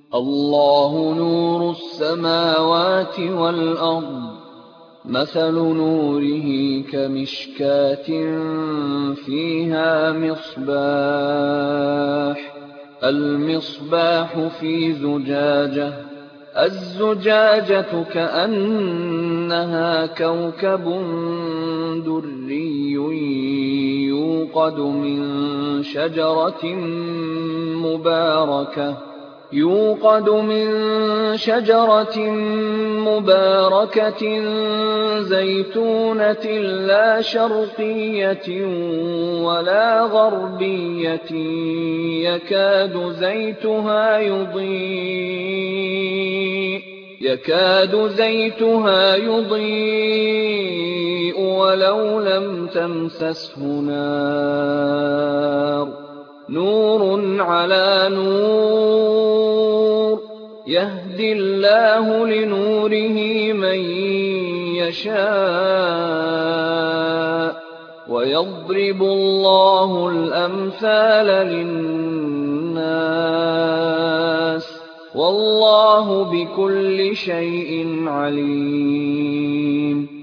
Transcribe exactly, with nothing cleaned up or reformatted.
اللَّهُ نُورُ السَّمَاوَاتِ وَالْأَرْضِ ۚ مَثَلُ نُورِهِ كَمِشْكَاةٍ فِيهَا مِصْبَاحٌ ۖ الْمِصْبَاحُ فِي زُجَاجَةٍ، الزُّجَاجَةُ كَأَنَّهَا كَوْكَبٌ دُرِّيٌّ يُوقَدُ مِن شَجَرَةٍ مُّبَارَكَةٍ زَيْتُونَةٍ لَّا شَرْقِيَّةٍ وَلَا غَرْبِيَّةٍ يَكَادُ زَيْتُهَا يُضِيءُ وَلَوْ لَمْ تَمْسَسْهُ نَارٌ ۚ نُّورٌ عَلَىٰ نُورٍ ۗ يَهْدِي اللَّهُ لِنُورِهِ مَن يَشَاءُ ۚ وَيَضْرِبُ اللَّهُ الْأَمْثَالَ لِلنَّاسِ ۗ وَاللَّهُ بِكُلِّ شَيْءٍ عَلِيمٌ